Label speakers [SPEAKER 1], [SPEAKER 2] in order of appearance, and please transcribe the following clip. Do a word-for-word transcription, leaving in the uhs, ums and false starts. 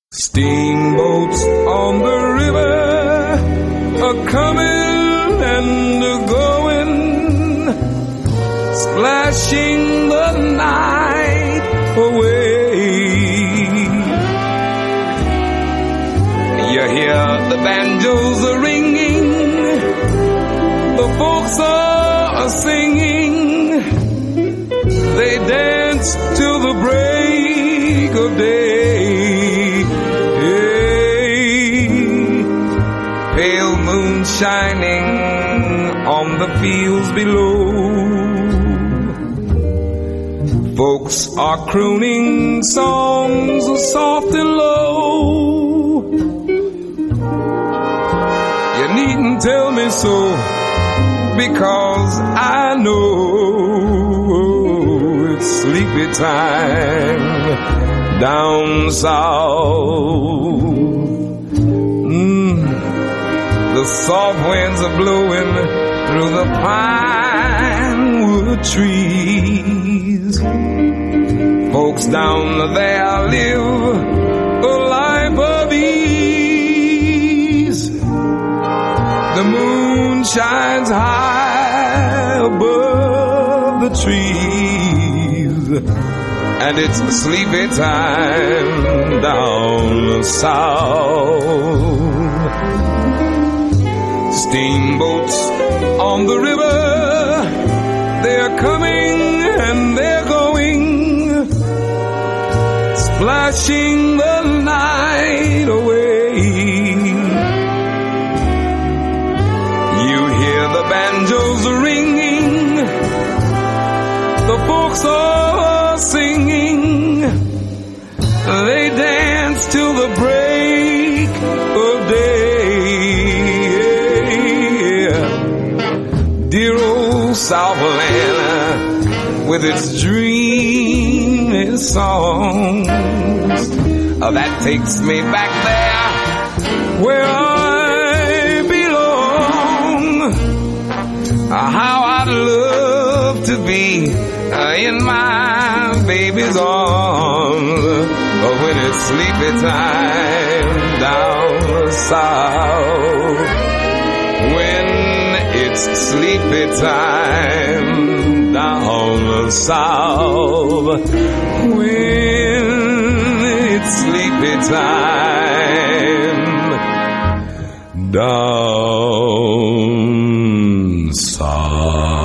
[SPEAKER 1] Steamboats on the river are coming and a going, splashing the night away. You hear the banjos are ringing, the folks are singing, they dance till the break of day. Pale moon shining on the fields below. Folks are crooning songs soft and low. You needn't tell me so, because I know it's sleepy time down south. The soft winds are blowing through the pine wood trees. Folks down there live a life of ease. The moon shines high above the trees, and it's sleepy time down south. Steamboats on the river, they're coming and they're going, splashing the night away. You hear the banjos ringing, the folks are singing, they dance till the break of day. Dear old Southland, with its dreamy songs, uh, that takes me back there where I belong. Uh, how I'd love to be uh, in my baby's arms uh, when it's sleepy time down south. When it's sleepy time down south. When it's sleepy time down south.